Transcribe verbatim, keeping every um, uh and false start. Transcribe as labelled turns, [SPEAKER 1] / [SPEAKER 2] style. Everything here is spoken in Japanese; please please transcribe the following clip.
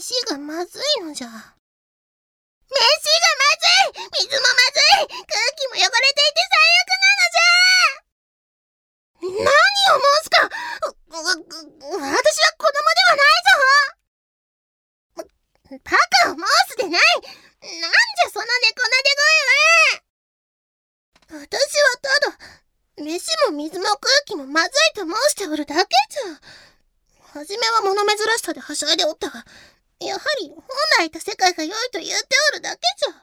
[SPEAKER 1] 飯がまずいのじゃ。飯がまずい、水もまずい、空気も汚れていて最悪なのじゃ。何を申すか。私は子供ではないぞ。バカを申すでない。なんじゃその猫なで声は。私はただ飯も水も空気もまずいと申しておるだけじゃ。はじめは物珍しさではしゃいでおったが、やはり本来いた世界が良いと言っておるだけじゃ。